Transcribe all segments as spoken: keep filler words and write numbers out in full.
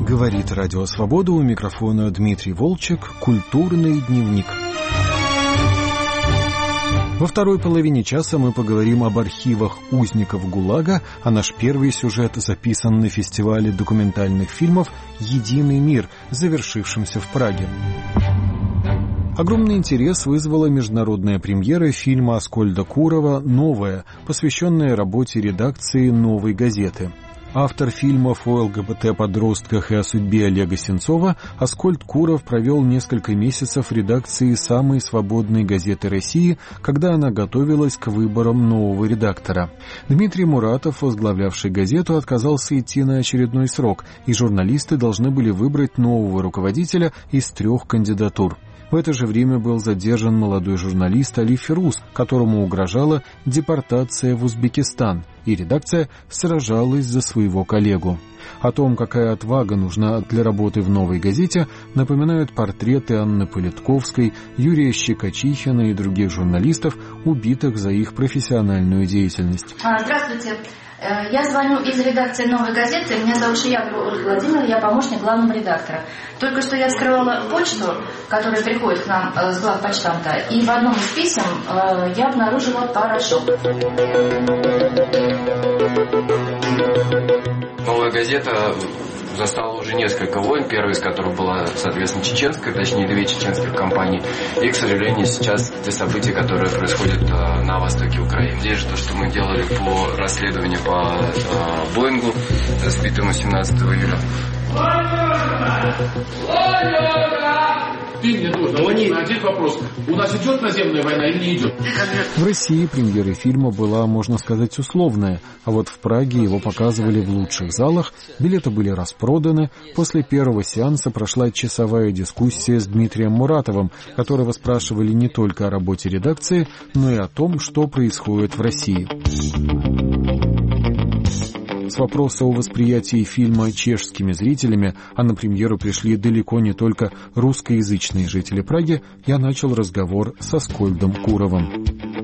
Говорит Радио Свобода, у микрофона Дмитрий Волчек, «Культурный дневник». Во второй половине часа мы поговорим об архивах узников ГУЛАГа, а наш первый сюжет записан на фестивале документальных фильмов «Единый мир», завершившемся в Праге. Огромный интерес вызвала международная премьера фильма Аскольда Курова «Новая», посвященная работе редакции «Новой газеты». Автор фильмов о ЛГБТ-подростках и о судьбе Олега Сенцова, Аскольд Куров провел несколько месяцев в редакции самой свободной газеты России, когда она готовилась к выборам нового редактора. Дмитрий Муратов, возглавлявший газету, отказался идти на очередной срок, и журналисты должны были выбрать нового руководителя из трех кандидатур. В это же время был задержан молодой журналист Али Фирус, которому угрожала депортация в Узбекистан, и редакция сражалась за своего коллегу. О том, какая отвага нужна для работы в «Новой газете», напоминают портреты Анны Политковской, Юрия Щекочихина и других журналистов, убитых за их профессиональную деятельность. Здравствуйте. Я звоню из редакции «Новой газеты». Меня зовут Шиягова Ольга Владимировна, я помощник главного редактора. Только что я вскрывала почту, которая приходит к нам с главпочтамта, и в одном из писем я обнаружила порошок. «Новая газета» застала уже несколько войн, первая из которых была, соответственно, чеченская, точнее, две чеченских компании. И, к сожалению, сейчас те события, которые происходят э, на востоке Украины. Здесь же то, что мы делали по расследованию по э, Боингу, сбитому семнадцатого июля. Ты мне должен ответить на один вопрос. У нас идет наземная война или не идет? В России премьера фильма была, можно сказать, условная, а вот в Праге его показывали в лучших залах, билеты были распроданы. После первого сеанса прошла часовая дискуссия с Дмитрием Муратовым, которого спрашивали не только о работе редакции, но и о том, что происходит в России. С вопроса о восприятии фильма чешскими зрителями, а на премьеру пришли далеко не только русскоязычные жители Праги, я начал разговор с Аскольдом Куровым.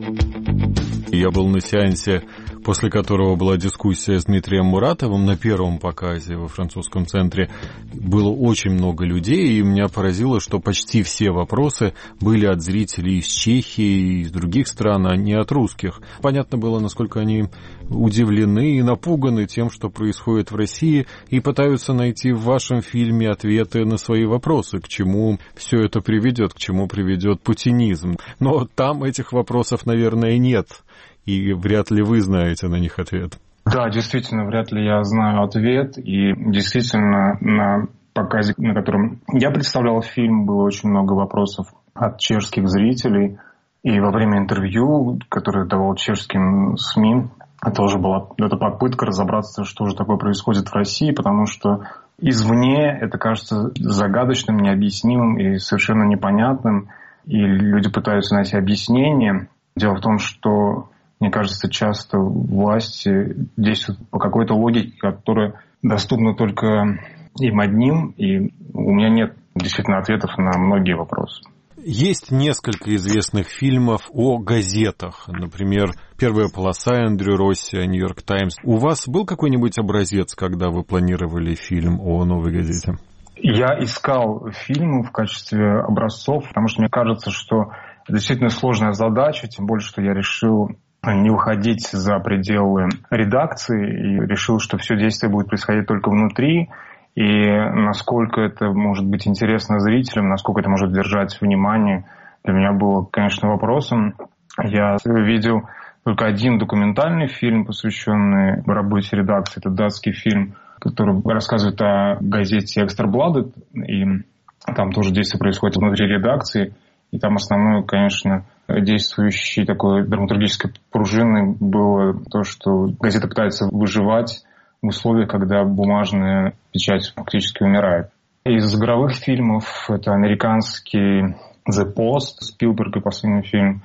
Я был на сеансе, после которого была дискуссия с Дмитрием Муратовым на первом показе во французском центре. Было очень много людей, и меня поразило, что почти все вопросы были от зрителей из Чехии и из других стран, а не от русских. Понятно было, насколько они удивлены и напуганы тем, что происходит в России, и пытаются найти в вашем фильме ответы на свои вопросы, к чему все это приведет, к чему приведет путинизм. Но там этих вопросов, наверное, нет. И вряд ли вы знаете на них ответ. Да, действительно, вряд ли я знаю ответ. И действительно, на показе, на котором я представлял фильм, было очень много вопросов от чешских зрителей. И во время интервью, которое давал чешским СМИ, тоже была эта попытка разобраться, что же такое происходит в России, потому что извне это кажется загадочным, необъяснимым и совершенно непонятным. И люди пытаются найти объяснение. Дело в том, что, мне кажется, часто власти действуют по какой-то логике, которая доступна только им одним, и у меня нет действительно ответов на многие вопросы. Есть несколько известных фильмов о газетах. Например, «Первая полоса» Эндрю Росси, «Нью-Йорк Таймс». У вас был какой-нибудь образец, когда вы планировали фильм о «Новой газете»? Я искал фильмы в качестве образцов, потому что мне кажется, что это действительно сложная задача, тем более, что я решил не выходить за пределы редакции и решил, что все действие будет происходить только внутри. И насколько это может быть интересно зрителям, насколько это может держать внимание, для меня было, конечно, вопросом. Я видел только один документальный фильм, посвященный работе редакции. Это датский фильм, который рассказывает о газете «Экстра Бладет». И там тоже действие происходит внутри редакции. И там основное, конечно, действующей такой драматургической пружиной было то, что газета пытается выживать в условиях, когда бумажная печать фактически умирает. Из игровых фильмов это американский «The Post», Спилберга последний фильм,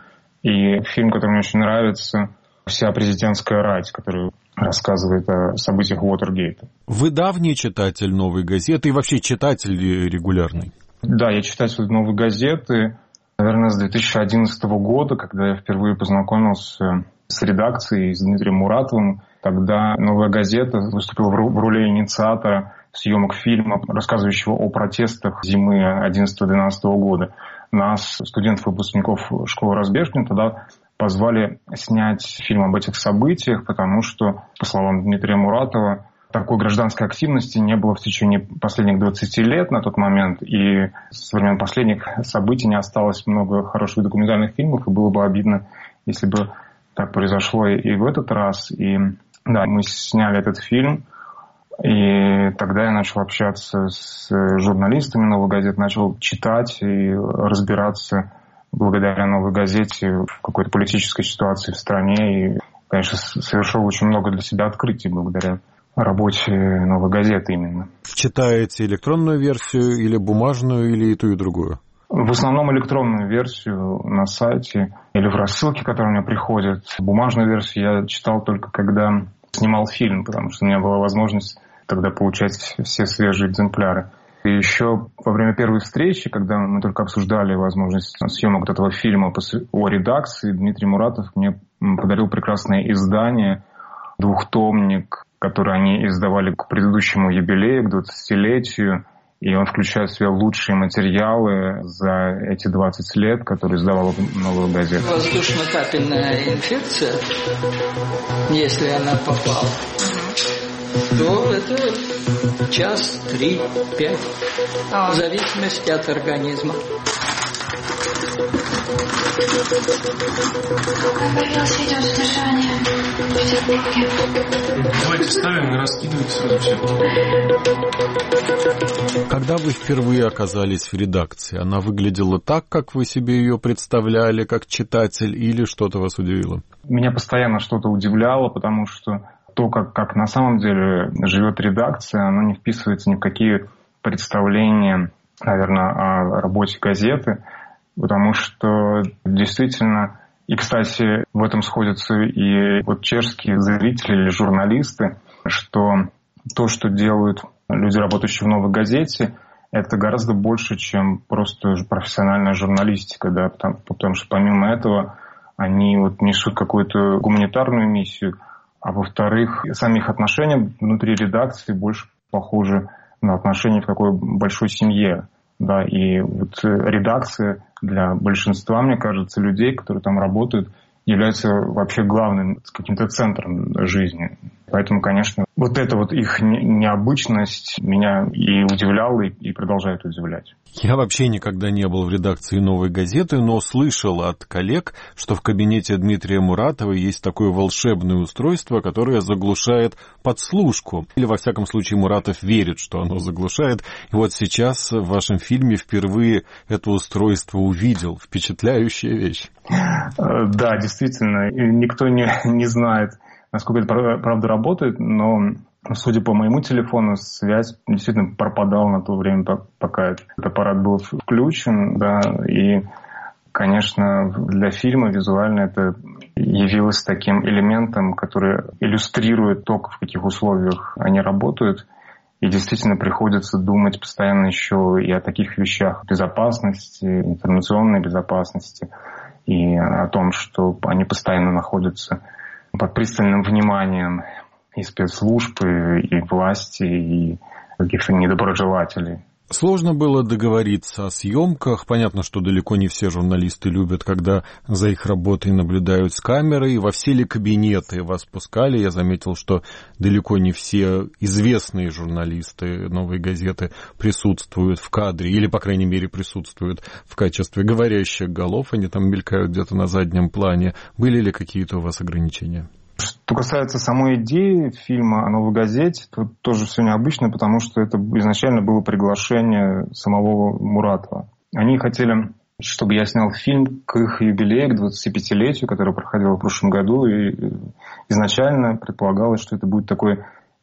и фильм, который мне очень нравится, «Вся президентская рать», который рассказывает о событиях Уотергейта. Вы давний читатель «Новой газеты» и вообще читатель регулярный? Да, я читатель «Новой газеты», наверное, с две тысячи одиннадцатого года, когда я впервые познакомился с редакцией, с Дмитрием Муратовым. Тогда «Новая газета» выступила в роли инициатора съемок фильма, рассказывающего о протестах зимы одиннадцатого-двенадцатого года. Нас, студентов-выпускников школы Разбежкина, тогда позвали снять фильм об этих событиях, потому что, по словам Дмитрия Муратова, такой гражданской активности не было в течение последних двадцати лет на тот момент, и со времен последних событий не осталось много хороших документальных фильмов, и было бы обидно, если бы так произошло и в этот раз. И да, мы сняли этот фильм, и тогда я начал общаться с журналистами «Новой газеты», начал читать и разбираться благодаря «Новой газете» в какой-то политической ситуации в стране. И, конечно, совершил очень много для себя открытий благодаря работе «Новой газеты» именно. Читаете электронную версию или бумажную, или и ту, и другую? В основном электронную версию на сайте или в рассылке, которые мне приходят. Бумажную версию я читал только когда снимал фильм, потому что у меня была возможность тогда получать все свежие экземпляры. И еще во время первой встречи, когда мы только обсуждали возможность съемок вот этого фильма о редакции, Дмитрий Муратов мне подарил прекрасное издание, двухтомник, который они издавали к предыдущему юбилею, к двадцатилетию. И он включает в себя лучшие материалы за эти двадцать лет, которые издавала «Новую газету». Воздушно-капельная инфекция, если она попала, то это час, три, пять, в зависимости от организма. Какое появилось видеосодержание в Петербурге? Давайте ставим и раскидывайте сразу все. Когда вы впервые оказались в редакции, она выглядела так, как вы себе ее представляли, как читатель, или что-то вас удивило? Меня постоянно что-то удивляло, потому что то, как, как на самом деле живет редакция, оно не вписывается ни в какие представления, наверное, о работе газеты, потому что действительно, и, кстати, в этом сходятся и вот чешские зрители или журналисты, что то, что делают люди, работающие в «Новой газете», это гораздо больше, чем просто профессиональная журналистика, да, потому, потому что помимо этого они вот несут какую-то гуманитарную миссию, а во-вторых, сами их отношения внутри редакции больше похожи на отношения в такой большой семье. Да, и вот редакция для большинства, мне кажется, людей, которые там работают, является вообще главным каким-то центром жизни. Поэтому, конечно, вот эта вот их необычность меня и удивляла, и продолжает удивлять. Я вообще никогда не был в редакции «Новой газеты», но слышал от коллег, что в кабинете Дмитрия Муратова есть такое волшебное устройство, которое заглушает подслушку. Или, во всяком случае, Муратов верит, что оно заглушает. И вот сейчас в вашем фильме впервые это устройство увидел. Впечатляющая вещь. Да, действительно. Никто не, не знает, насколько это правда работает, но, судя по моему телефону, связь действительно пропадала на то время, пока этот аппарат был включен. Да, и, конечно, для фильма визуально это явилось таким элементом, который иллюстрирует то, в каких условиях они работают. И действительно приходится думать постоянно еще и о таких вещах безопасности, информационной безопасности, и о том, что они постоянно находятся под пристальным вниманием и спецслужб, и, и власти, и каких-то недоброжелателей. Сложно было договориться о съемках. Понятно, что далеко не все журналисты любят, когда за их работой наблюдают с камерой. Во все ли кабинеты вас пускали? Я заметил, что далеко не все известные журналисты «Новой газеты» присутствуют в кадре, или, по крайней мере, присутствуют в качестве говорящих голов. Они там мелькают где-то на заднем плане. Были ли какие-то у вас ограничения? Что касается самой идеи фильма о «Новой газете», то тоже все необычно, потому что это изначально было приглашение самого Муратова. Они хотели, чтобы я снял фильм к их юбилею, к двадцатипятилетию, который проходил в прошлом году. И изначально предполагалось, что это будет такой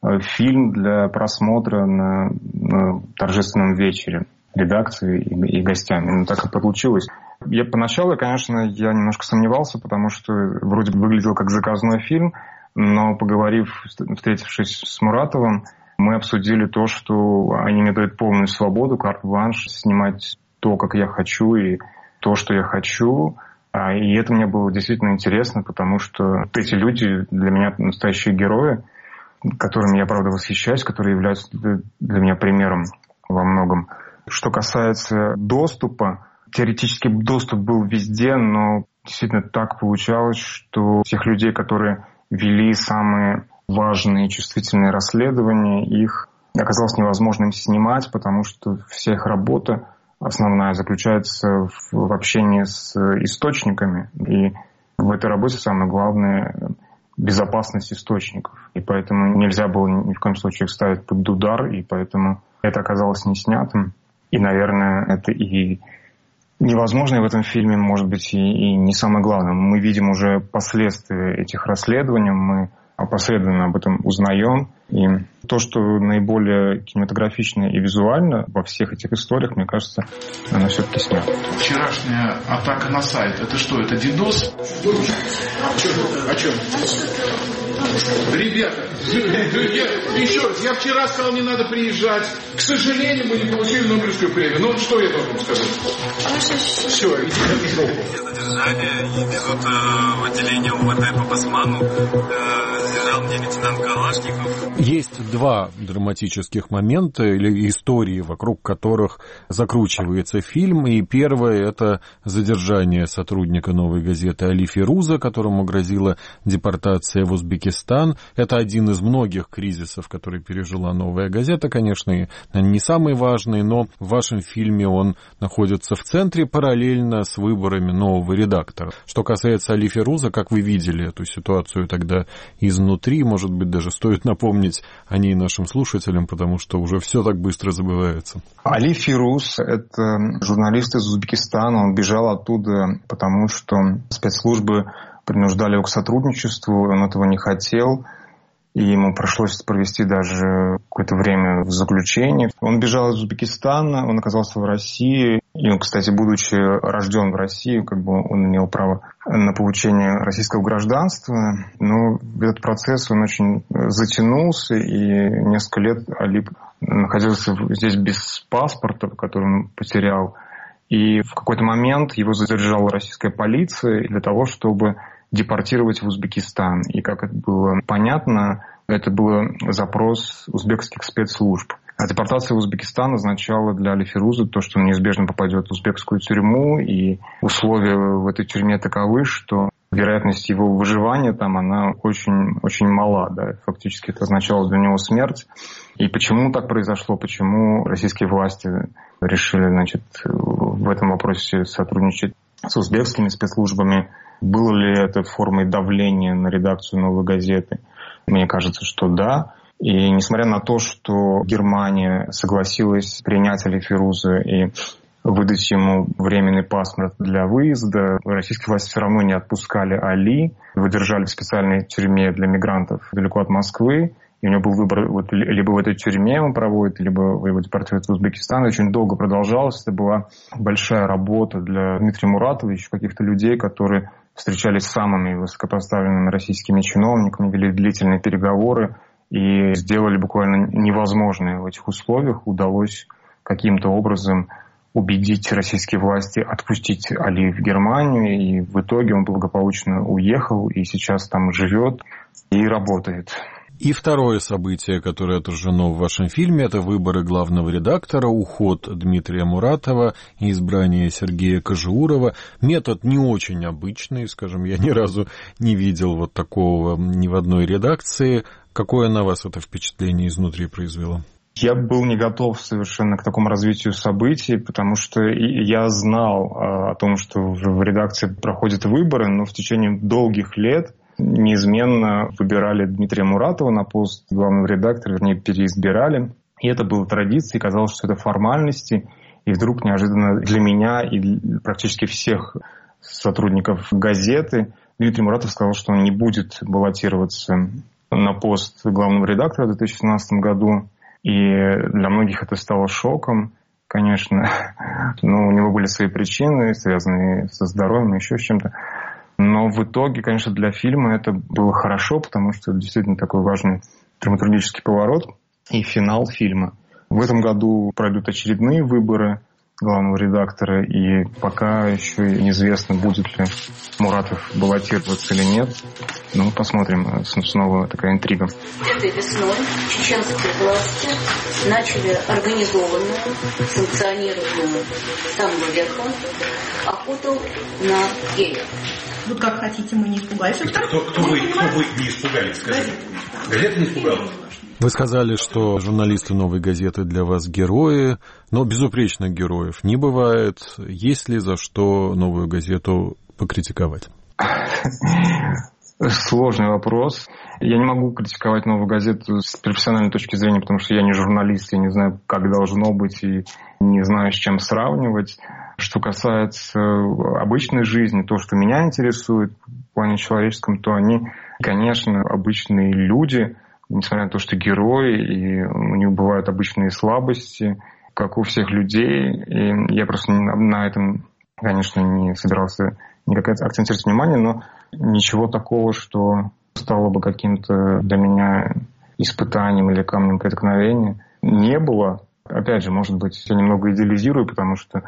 фильм для просмотра на, на торжественном вечере редакции и, и гостями. Ну, так и получилось. Я поначалу, конечно, я немножко сомневался, потому что вроде бы выглядел как заказной фильм, но поговорив, встретившись с Муратовым, мы обсудили то, что они мне дают полную свободу, карт-бланш, снимать то, как я хочу, и то, что я хочу. И это мне было действительно интересно, потому что эти люди для меня настоящие герои. которыми я, правда, восхищаюсь, которые являются для меня примером во многом. Что касается доступа, теоретически доступ был везде, но действительно так получалось, что тех людей, которые вели самые важные чувствительные расследования, их оказалось невозможным снимать, потому что вся их работа основная заключается в общении с источниками. И в этой работе самое главное — безопасность источников. И поэтому нельзя было ни в коем случае их ставить под удар, и поэтому это оказалось не снятым. И, наверное, это и невозможно в этом фильме, может быть, и, и не самое главное. Мы видим уже последствия этих расследований, мы опосредованно об этом узнаем. И то, что наиболее кинематографично и визуально во всех этих историях, мне кажется, оно все-таки снято. Вчерашняя атака на сайт, это что, это дидос? О чем? Ребята, я, еще раз, я вчера сказал, не надо приезжать. К сожалению, мы не получили Нобелевскую премию. Ну, что я должен сказать? Все, иди в жопу. Задержали и везут э, в отделение УВД по Басману. Э, задержал мне лейтенант Калашников. Есть два драматических момента или истории, вокруг которых закручивается фильм. И первое — это задержание сотрудника «Новой газеты» Али Фируза, которому грозила депортация в Узбекистан. Это один из многих кризисов, который пережила «Новая газета». Конечно, и не самый важный, но в вашем фильме он находится в центре параллельно с выборами нового редактора. Что касается Али Фируза, как вы видели эту ситуацию тогда изнутри, может быть, даже стоит напомнить о ней нашим слушателям, потому что уже все так быстро забывается. Али Фируз — это журналист из Узбекистана. Он бежал оттуда, потому что спецслужбы принуждали его к сотрудничеству, он этого не хотел, и ему пришлось провести даже какое-то время в заключении. Он бежал из Узбекистана, он оказался в России, и он, кстати, будучи рожден в России, как бы он имел право на получение российского гражданства, но этот процесс, он очень затянулся, и несколько лет Али находился здесь без паспорта, который он потерял, и в какой-то момент его задержала российская полиция для того, чтобы депортировать в Узбекистан. И, как это было понятно, это был запрос узбекских спецслужб. А депортация в Узбекистан означала для Али Фируза то, что он неизбежно попадет в узбекскую тюрьму, и условия в этой тюрьме таковы, что вероятность его выживания там, она очень, очень мала. Да? Фактически это означало для него смерть. И почему так произошло? Почему российские власти решили, значит, в этом вопросе сотрудничать с узбекскими спецслужбами? Было ли это формой давления на редакцию «Новой газеты»? Мне кажется, что да. И несмотря на то, что Германия согласилась принять Али Фируза и выдать ему временный паспорт для выезда, российские власти все равно не отпускали Али, выдержали в специальной тюрьме для мигрантов далеко от Москвы. И у него был выбор, вот, либо в этой тюрьме он проводит, либо его депортируют в Узбекистан. И очень долго продолжалось. Это была большая работа для Дмитрия Муратова, еще каких-то людей, которые встречались с самыми высокопоставленными российскими чиновниками, вели длительные переговоры и сделали буквально невозможное в этих условиях. Удалось каким-то образом убедить российские власти отпустить Али в Германию. И в итоге он благополучно уехал и сейчас там живет и работает. И второе событие, которое отражено в вашем фильме, это выборы главного редактора, уход Дмитрия Муратова и избрание Сергея Кожеурова. Метод не очень обычный, скажем, я ни разу не видел вот такого ни в одной редакции. Какое на вас это впечатление изнутри произвело? Я был не готов совершенно к такому развитию событий, потому что я знал о том, что в редакции проходят выборы, но в течение долгих лет неизменно выбирали Дмитрия Муратова на пост главного редактора, вернее, переизбирали. И это было традицией, казалось, что это формальности. И вдруг неожиданно для меня и для практически всех сотрудников газеты Дмитрий Муратов сказал, что он не будет баллотироваться на пост главного редактора в две тысячи семнадцатом году. И для многих это стало шоком, конечно. Но у него были свои причины, связанные со здоровьем и еще с чем-то. Но в итоге, конечно, для фильма это было хорошо, потому что это действительно такой важный драматургический поворот и финал фильма. В этом году пройдут очередные выборы. главного редактора, и пока еще неизвестно, будет ли Муратов баллотироваться или нет. Ну, посмотрим. Снова такая интрига. Этой весной чеченские власти начали организованную, санкционированную с самого верха охоту на геев. Вот как хотите, мы не испугались. Кто, кто, вы, кто вы не испугались, скажите? Газета не испугалась? Вы сказали, что журналисты «Новой газеты» для вас герои, но безупречных героев не бывает. Есть ли за что «Новую газету» покритиковать? Сложный вопрос. Я не могу критиковать «Новую газету» с профессиональной точки зрения, потому что я не журналист, я не знаю, как должно быть, и не знаю, с чем сравнивать. Что касается обычной жизни, то, что меня интересует в плане человеческом, то они, конечно, обычные люди, несмотря на то, что герои, и у них бывают обычные слабости, как у всех людей. И я просто на этом, конечно, не собирался никак акцентировать внимание, но ничего такого, что стало бы каким-то для меня испытанием или камнем преткновения, не было. Опять же, может быть, я немного идеализирую, потому что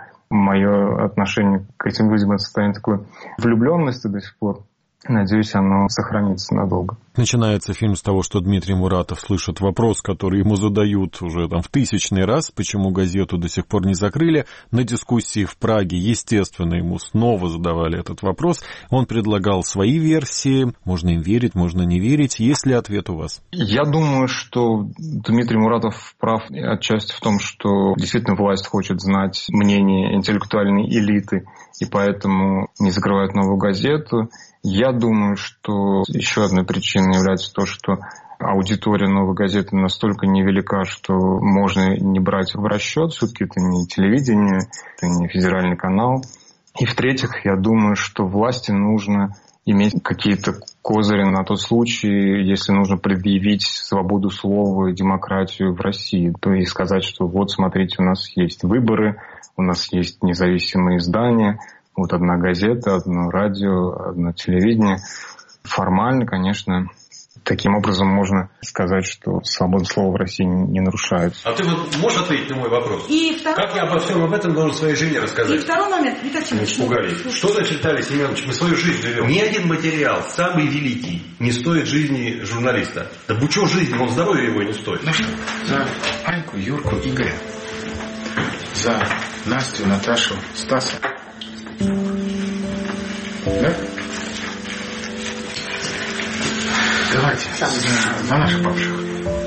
мое отношение к этим людям — это состояние такой влюбленности до сих пор. Надеюсь, оно сохранится надолго. Начинается фильм с того, что Дмитрий Муратов слышит вопрос, который ему задают уже там в тысячный раз, почему газету до сих пор не закрыли. На дискуссии в Праге, естественно, ему снова задавали этот вопрос. Он предлагал свои версии. Можно им верить, можно не верить. Есть ли ответ у вас? Я думаю, что Дмитрий Муратов прав отчасти в том, что действительно власть хочет знать мнение интеллектуальной элиты, и поэтому не закрывают «Новую газету». Я думаю, что еще одной причиной является то, что аудитория «Новой газеты» настолько невелика, что можно не брать в расчет. Все-таки это не телевидение, это не федеральный канал. И в-третьих, я думаю, что власти нужно иметь какие-то козыри на тот случай, если нужно предъявить свободу слова и демократию в России. То есть сказать, что вот, смотрите, у нас есть выборы, у нас есть независимые издания, вот одна газета, одно радио, одно телевидение. Формально, конечно, таким образом можно сказать, что свобода слова в России не нарушается. А ты вот можешь ответить на мой вопрос? И второй... Как я обо всем об этом должен своей жене рассказать? И второй момент, Виктор Семенович. Не испугались. Что значит, Виталий Семенович, мы свою жизнь живем? Ни один материал, самый великий, не стоит жизни журналиста. Да бучо жизни, он здоровья его не стоит. Ну что, за Аньку, Юрку, Игоря, за Настю, Наташу, Стаса. Да? Давайте, за, за наших бабушек.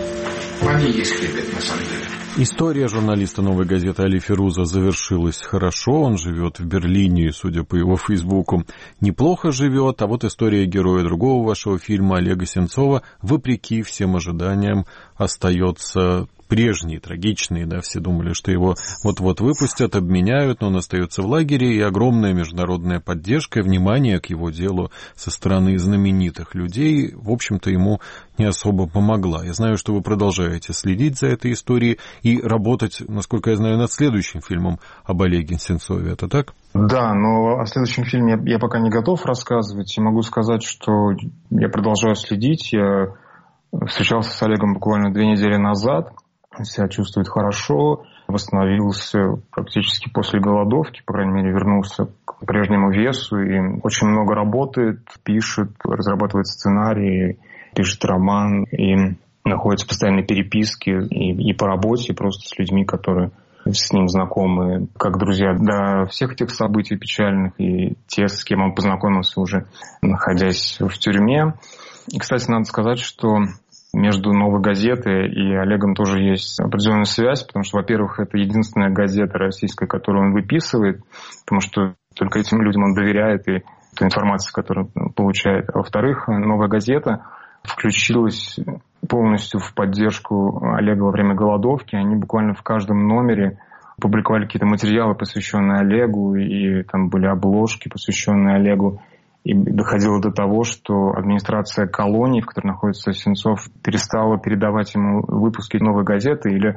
Они есть хлебет, на самом деле. История журналиста «Новой газеты» Али Фируза завершилась хорошо. Он живет в Берлине, и, судя по его фейсбуку, неплохо живет. А вот история героя другого вашего фильма, Олега Сенцова, вопреки всем ожиданиям, остается прежний, трагичный, да, все думали, что его вот-вот выпустят, обменяют, но он остается в лагере, и огромная международная поддержка и внимание к его делу со стороны знаменитых людей, в общем-то, ему не особо помогла. Я знаю, что вы продолжаете следить за этой историей и работать, насколько я знаю, над следующим фильмом об Олеге Сенцове. Это так? Да, но о следующем фильме я, я пока не готов рассказывать, и могу сказать, что я продолжаю следить. Я встречался с Олегом буквально две недели назад. Он себя чувствует хорошо, восстановился практически после голодовки, по крайней мере, вернулся к прежнему весу и очень много работает, пишет, разрабатывает сценарии, пишет роман и находится в постоянной переписке и, и по работе, и просто с людьми, которые с ним знакомы, как друзья. До всех этих событий печальных и те, с кем он познакомился уже, находясь в тюрьме. И, кстати, надо сказать, что между «Новой газетой» и Олегом тоже есть определенная связь, потому что, во-первых, это единственная газета российская, которую он выписывает, потому что только этим людям он доверяет и ту информацию, которую он получает. А во-вторых, «Новая газета» включилась полностью в поддержку Олега во время голодовки. Они буквально в каждом номере публиковали какие-то материалы, посвященные Олегу, и там были обложки, посвященные Олегу. И доходило до того, что администрация колонии, в которой находится Сенцов, перестала передавать ему выпуски «Новой газеты» или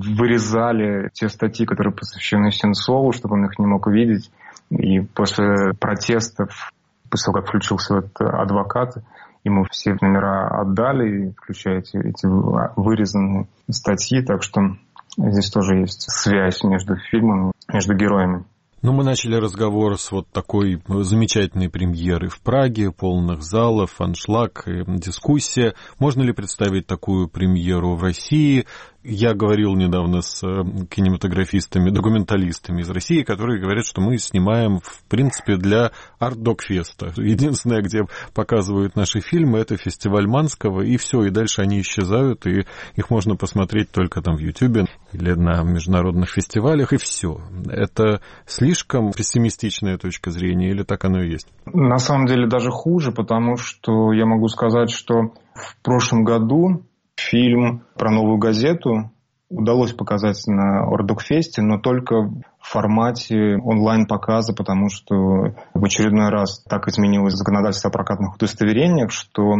вырезали те статьи, которые посвящены Сенцову, чтобы он их не мог увидеть. И после протестов, после того, как включился этот адвокат, ему все номера отдали, включая эти, эти вырезанные статьи. Так что здесь тоже есть связь между фильмами между героями. Ну, мы начали разговор с вот такой замечательной премьеры в Праге, полных залов, аншлаг, дискуссия. Можно ли представить такую премьеру в России? Я говорил недавно с кинематографистами, документалистами из России, которые говорят, что мы снимаем, в принципе, для арт-док-феста. Единственное, где показывают наши фильмы, это фестиваль Манского, и все, и дальше они исчезают, и их можно посмотреть только там в Ютьюбе или на международных фестивалях, и все. Это слишком пессимистичная точка зрения, или так оно и есть? На самом деле даже хуже, потому что я могу сказать, что в прошлом году фильм про новую газету удалось показать на Ордокфесте, но только в формате онлайн-показа, потому что в очередной раз так изменилось законодательство о прокатных удостоверениях, что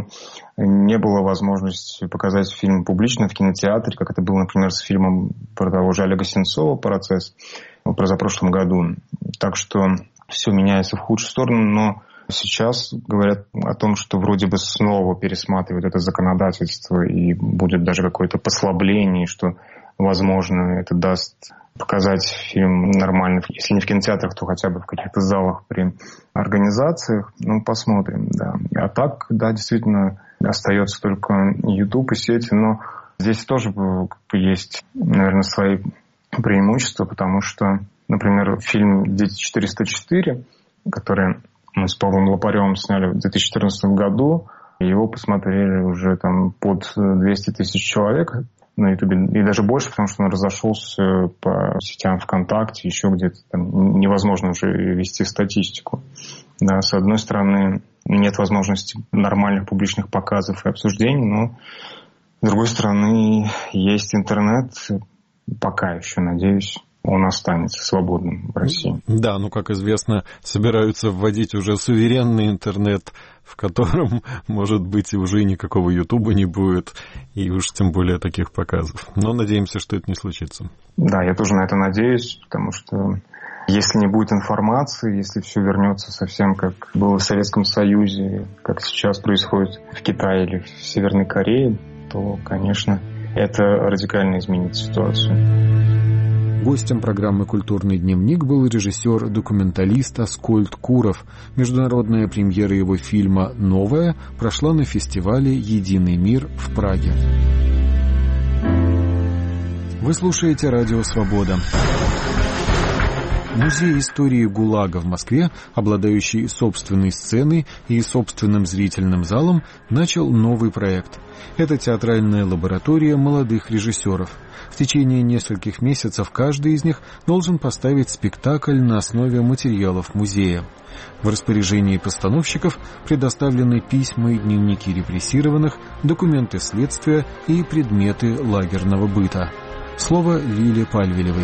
не было возможности показать фильм публично в кинотеатре, как это было, например, с фильмом про того же Олега Сенцова «Процесс» в позапрошлом году. Так что все меняется в худшую сторону, но сейчас говорят о том, что вроде бы снова пересматривают это законодательство и будет даже какое-то послабление, что, возможно, это даст показать фильм нормально, если не в кинотеатрах, то хотя бы в каких-то залах при организациях. Ну, посмотрим, да. А так, да, действительно, остается только YouTube и сети, но здесь тоже есть, наверное, свои преимущества, потому что, например, фильм «Дети четыреста четыре», который мы с Павлом Лопаревым сняли в две тысячи четырнадцатом году. Его посмотрели уже там под двести тысяч человек на Ютубе. И даже больше, потому что он разошелся по сетям ВКонтакте, еще где-то там невозможно уже вести статистику. Да, с одной стороны, нет возможности нормальных публичных показов и обсуждений, но с другой стороны, есть интернет. Пока еще, надеюсь, он останется свободным в России. Да, ну, как известно, собираются вводить уже суверенный интернет, в котором, может быть, и уже никакого Ютуба не будет, и уж тем более таких показов. Но надеемся, что это не случится. Да, я тоже на это надеюсь, потому что если не будет информации, если все вернется совсем как было в Советском Союзе, как сейчас происходит в Китае или в Северной Корее, то, конечно, это радикально изменит ситуацию. Гостем программы «Культурный дневник» был режиссер-документалист Аскольд Куров. Международная премьера его фильма «Новая» прошла на фестивале «Единый мир» в Праге. Вы слушаете «Радио Свобода». Музей истории ГУЛАГа в Москве, обладающий собственной сценой и собственным зрительным залом, начал новый проект. Это театральная лаборатория молодых режиссеров. В течение нескольких месяцев каждый из них должен поставить спектакль на основе материалов музея. В распоряжении постановщиков предоставлены письма и дневники репрессированных, документы следствия и предметы лагерного быта. Слово Лиле Пальвелевой.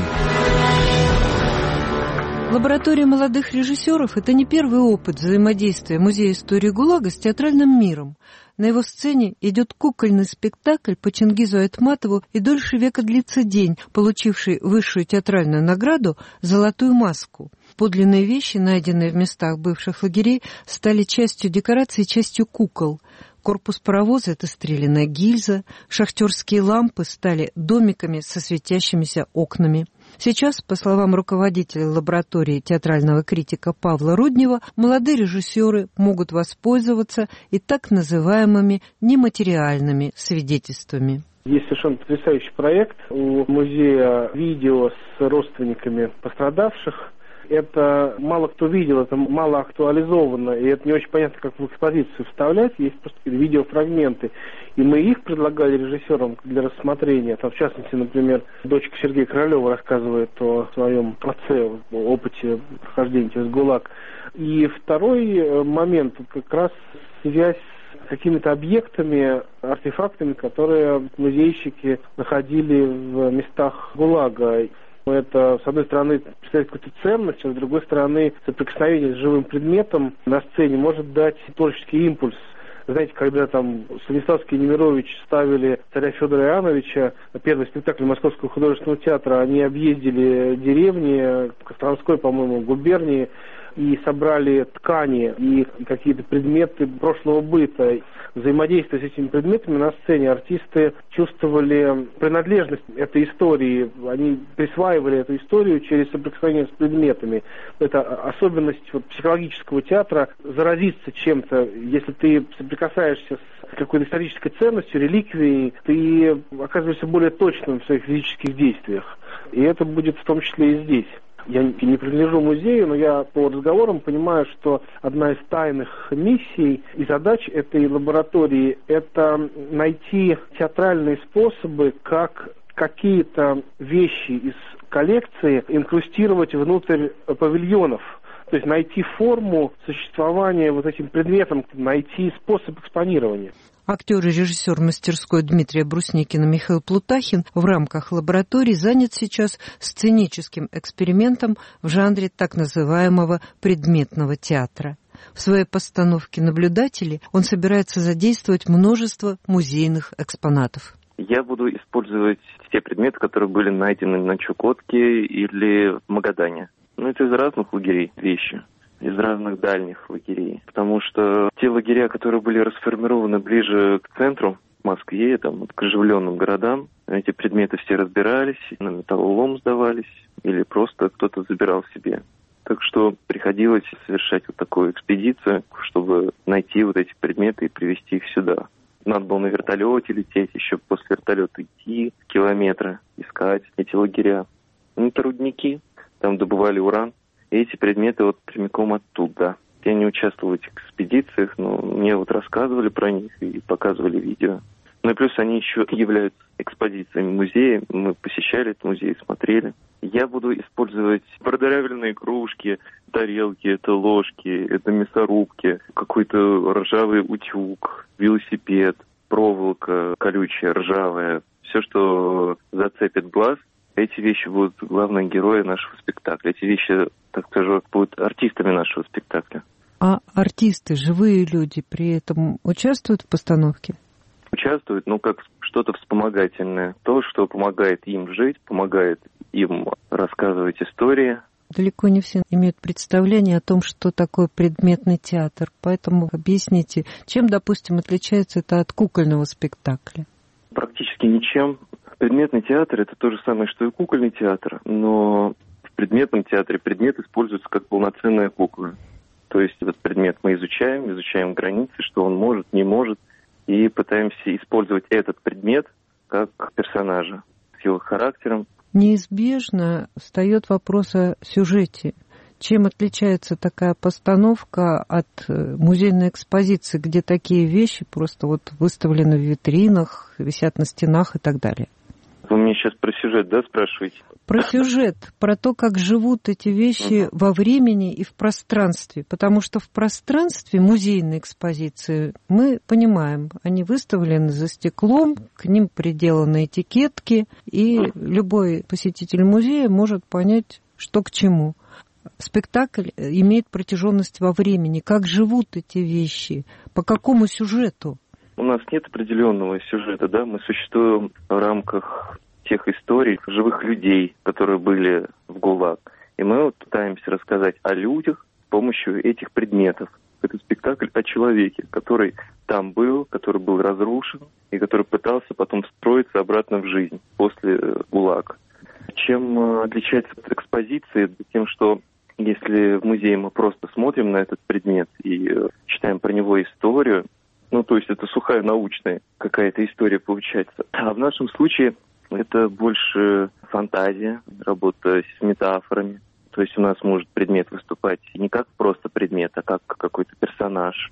Лаборатория молодых режиссеров – это не первый опыт взаимодействия Музея истории ГУЛАГа с театральным миром. На его сцене идет кукольный спектакль по Чингизу Айтматову «И дольше века длится день», получивший высшую театральную награду «Золотую маску». Подлинные вещи, найденные в местах бывших лагерей, стали частью декораций и частью кукол. Корпус паровоза – это стрелянная гильза, шахтерские лампы стали домиками со светящимися окнами. Сейчас, по словам руководителя лаборатории театрального критика Павла Руднева, молодые режиссеры могут воспользоваться и так называемыми нематериальными свидетельствами. Есть совершенно потрясающий проект у музея видео с родственниками пострадавших. Это мало кто видел, это мало актуализовано, и это не очень понятно, как в экспозицию вставлять. Есть просто видеофрагменты. И мы их предлагали режиссерам для рассмотрения. Там, в частности, например, дочка Сергея Королева рассказывает о своем отце, опыте прохождения через ГУЛАГ. И второй момент, как раз связь с какими-то объектами, артефактами, которые музейщики находили в местах ГУЛАГа. Это, с одной стороны, представляет какую-то ценность, а с другой стороны, соприкосновение с живым предметом на сцене может дать творческий импульс. Знаете, когда там Станиславский и Немирович ставили царя Федора Иоанновича, первый спектакль Московского художественного театра, они объездили деревни Костромской, по-моему, губернии, и собрали ткани и какие-то предметы прошлого быта. Взаимодействуя с этими предметами на сцене, артисты чувствовали принадлежность этой истории. Они присваивали эту историю через соприкосновение с предметами. Это особенность вот, психологического театра — заразиться чем-то. Если ты соприкасаешься с какой-то исторической ценностью, реликвией, ты оказываешься более точным в своих физических действиях. И это будет в том числе и здесь. Я не принадлежу музею, но я по разговорам понимаю, что одна из тайных миссий и задач этой лаборатории – это найти театральные способы, как какие-то вещи из коллекции инкрустировать внутрь павильонов. То есть найти форму существования вот этим предметом, найти способ экспонирования. Актер и режиссер мастерской Дмитрия Брусникина Михаил Плутахин в рамках лаборатории занят сейчас сценическим экспериментом в жанре так называемого предметного театра. В своей постановке «Наблюдатели» он собирается задействовать множество музейных экспонатов. Я буду использовать те предметы, которые были найдены на Чукотке или в Магадане. Ну, это из разных лагерей вещи. Из разных дальних лагерей. Потому что те лагеря, которые были расформированы ближе к центру, в Москве, там, к оживленным городам, эти предметы все разбирались, на металлолом сдавались, или просто кто-то забирал себе. Так что приходилось совершать вот такую экспедицию, чтобы найти вот эти предметы и привезти их сюда. Надо было на вертолете лететь, еще после вертолета идти километры, искать эти лагеря. Ну, это рудники, там добывали уран. И эти предметы вот прямиком оттуда. Я не участвовал в этих экспедициях, но мне вот рассказывали про них и показывали видео. Ну и плюс они еще являются экспозициями музея. Мы посещали этот музей, смотрели. Я буду использовать продырявленные кружки, тарелки, это ложки, это мясорубки, какой-то ржавый утюг, велосипед, проволока колючая, ржавая. Все, что зацепит глаз. Эти вещи будут главные герои нашего спектакля. Эти вещи, так скажу, будут артистами нашего спектакля. А артисты, живые люди, при этом участвуют в постановке? Участвуют, ну, как что-то вспомогательное. То, что помогает им жить, помогает им рассказывать истории. Далеко не все имеют представление о том, что такое предметный театр. Поэтому объясните, чем, допустим, отличается это от кукольного спектакля? Практически ничем. Предметный театр – это то же самое, что и кукольный театр, но в предметном театре предмет используется как полноценная кукла. То есть этот предмет мы изучаем, изучаем границы, что он может, не может, и пытаемся использовать этот предмет как персонажа с его характером. Неизбежно встает вопрос о сюжете. Чем отличается такая постановка от музейной экспозиции, где такие вещи просто вот выставлены в витринах, висят на стенах и так далее? Вы мне сейчас про сюжет, да, спрашиваете? Про сюжет, про то, как живут эти вещи uh-huh. во времени и в пространстве. Потому что в пространстве музейной экспозиции мы понимаем, они выставлены за стеклом, к ним приделаны этикетки, и uh-huh. любой посетитель музея может понять, что к чему. Спектакль имеет протяженность во времени. Как живут эти вещи? По какому сюжету? У нас нет определенного сюжета, да, мы существуем в рамках тех историй живых людей, которые были в ГУЛАГ. И мы вот пытаемся рассказать о людях с помощью этих предметов. Это спектакль о человеке, который там был, который был разрушен, и который пытался потом встроиться обратно в жизнь после ГУЛАГа. Чем отличается от экспозиции? Тем, что если в музее мы просто смотрим на этот предмет и читаем про него историю, ну, то есть это сухая научная какая-то история получается. А в нашем случае это больше фантазия, работа с метафорами. То есть у нас может предмет выступать не как просто предмет, а как какой-то персонаж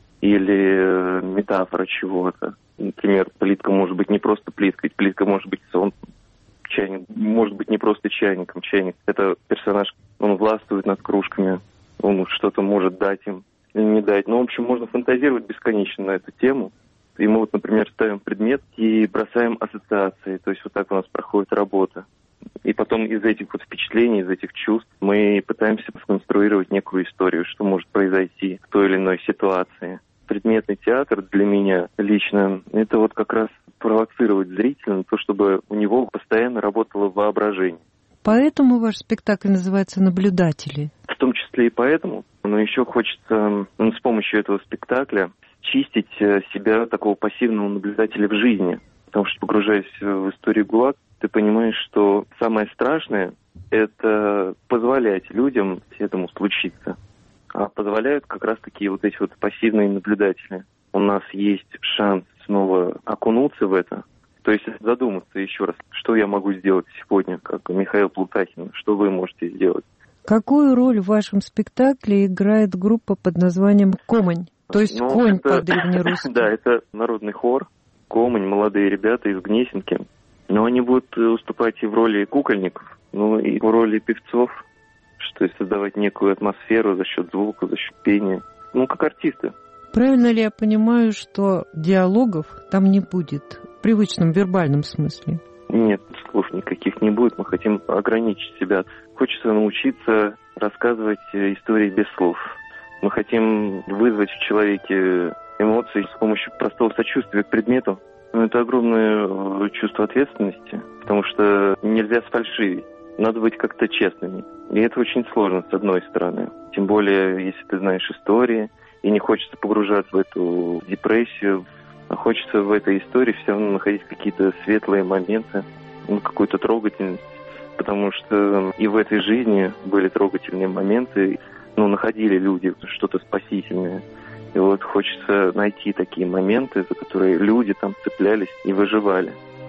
или метафора чего-то. Например, плитка может быть не просто плиткой, плитка может быть сон. Чайник может быть не просто чайником. Чайник – это персонаж, он властвует над кружками, он что-то может дать им или не дать. Ну, в общем, можно фантазировать бесконечно на эту тему. И мы вот, например, ставим предмет и бросаем ассоциации. То есть вот так у нас проходит работа. И потом из этих вот впечатлений, из этих чувств мы пытаемся сконструировать некую историю, что может произойти в той или иной ситуации. Предметный театр для меня лично – это вот как раз провоцировать зрителя на то, чтобы у него постоянно работало воображение. Поэтому ваш спектакль называется «Наблюдатели». В том числе и поэтому. Но еще хочется ну, с помощью этого спектакля чистить себя, такого пассивного наблюдателя в жизни. Потому что, погружаясь в историю ГУЛАГ, ты понимаешь, что самое страшное – это позволять людям этому случиться. А позволяют как раз такие вот эти вот пассивные наблюдатели. У нас есть шанс снова окунуться в это. То есть задуматься еще раз, что я могу сделать сегодня, как Михаил Плутахин, что вы можете сделать. Какую роль в вашем спектакле играет группа под названием «Комань»? То есть ну, конь это, по-древнерусски. Да, это народный хор. Комань, молодые ребята из Гнесинки. Но они будут выступать и в роли кукольников, ну и в роли певцов, что есть создавать некую атмосферу за счет звука, за счет пения. Ну, как артисты. Правильно ли я понимаю, что диалогов там не будет в привычном вербальном смысле? Нет, слов никаких не будет. Мы хотим ограничить себя. Хочется научиться рассказывать истории без слов. Мы хотим вызвать в человеке эмоции с помощью простого сочувствия к предмету. Но это огромное чувство ответственности, потому что нельзя сфальшивить. Надо быть как-то честными. И это очень сложно, с одной стороны. Тем более, если ты знаешь истории, и не хочется погружаться в эту депрессию, а хочется в этой истории все равно находить какие-то светлые моменты, ну, какую-то трогательность. Потому что и в этой жизни были трогательные моменты, ну, находили люди что-то спасительное. И вот хочется найти такие моменты, за которые люди там цеплялись и выживали.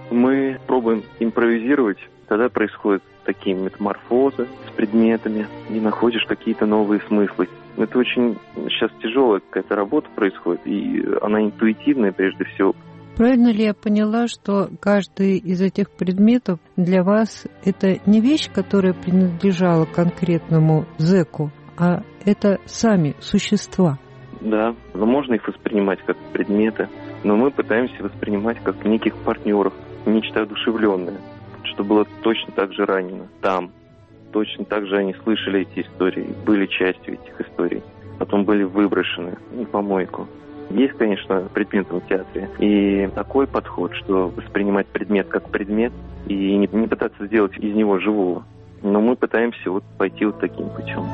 Мы пробуем импровизировать, тогда происходят такие метаморфозы с предметами, и находишь какие-то новые смыслы. Это очень сейчас тяжелая какая-то работа происходит, и она интуитивная прежде всего. Правильно ли я поняла, что каждый из этих предметов для вас это не вещь, которая принадлежала конкретному зэку, а это сами существа? Да, но можно их воспринимать как предметы, но мы пытаемся воспринимать как неких партнеров, нечто одушевленное, что было точно так же ранено там. Точно так же они слышали эти истории, были частью этих историй, потом были выброшены на помойку. Есть, конечно, предметы в театре, и такой подход, что воспринимать предмет как предмет и не, не пытаться сделать из него живого. Но мы пытаемся вот пойти вот таким путем.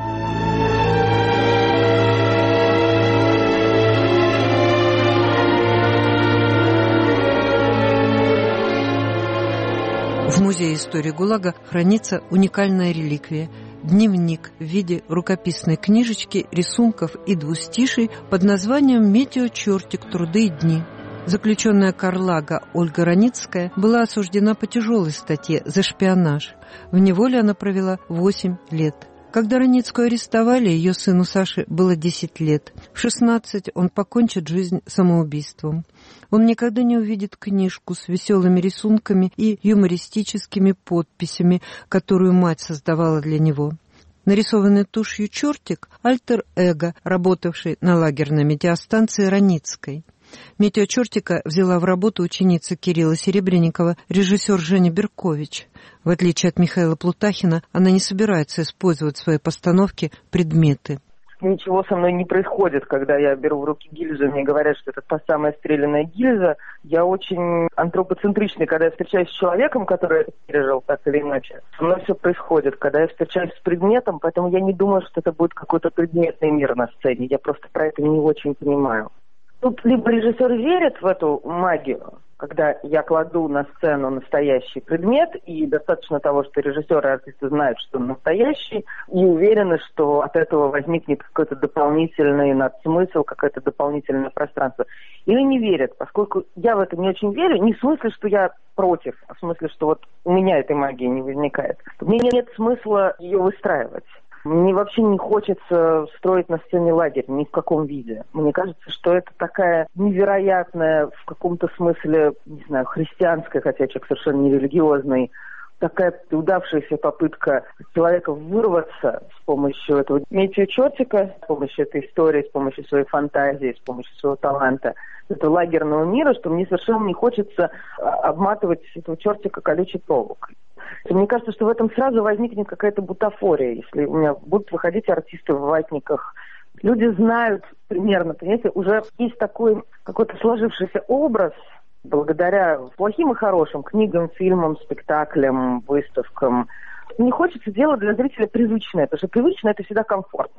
В Музее истории ГУЛАГа хранится уникальная реликвия – дневник в виде рукописной книжечки, рисунков и двустиший под названием «Метеочертик. Труды и дни». Заключенная Карлага Ольга Раницкая была осуждена по тяжелой статье за шпионаж. В неволе она провела восемь лет. Когда Раницкую арестовали, ее сыну Саше было десять лет. В шестнадцать он покончит жизнь самоубийством. Он никогда не увидит книжку с веселыми рисунками и юмористическими подписями, которую мать создавала для него. Нарисованный тушью чертик – альтер-эго, работавший на лагерной метеостанции Раницкой. Метеочертика взяла в работу ученица Кирилла Серебренникова, режиссер Женя Беркович. В отличие от Михаила Плутахина, она не собирается использовать в своей постановке предметы. Ничего со мной не происходит, когда я беру в руки гильзу, мне говорят, что это та самая стрелянная гильза. Я очень антропоцентричный, когда я встречаюсь с человеком, который это пережил так или иначе. Со мной все происходит, когда я встречаюсь с предметом, поэтому я не думаю, что это будет какой-то предметный мир на сцене. Я просто про это не очень понимаю. Тут либо режиссер верит в эту магию, когда я кладу на сцену настоящий предмет, и достаточно того, что режиссеры и артисты знают, что он настоящий, и уверены, что от этого возникнет какой-то дополнительный надсмысл, какое-то дополнительное пространство. Или не верят, поскольку я в это не очень верю, не в смысле, что я против, а в смысле, что вот у меня этой магии не возникает. Мне нет смысла ее выстраивать. Мне вообще не хочется строить на сцене лагерь, ни в каком виде. Мне кажется, что это такая невероятная, в каком-то смысле, не знаю, христианская, хотя человек совершенно не религиозный, такая удавшаяся попытка человека вырваться с помощью этого метеочертика, с помощью этой истории, с помощью своей фантазии, с помощью своего таланта, этого лагерного мира, что мне совершенно не хочется обматывать этого чертика колючей проволокой. Мне кажется, что в этом сразу возникнет какая-то бутафория, если у меня будут выходить артисты в ватниках. Люди знают примерно, понимаете, уже есть такой какой-то сложившийся образ, благодаря плохим и хорошим книгам, фильмам, спектаклям, выставкам. Не хочется делать для зрителя привычное, потому что привычное – это всегда комфортно.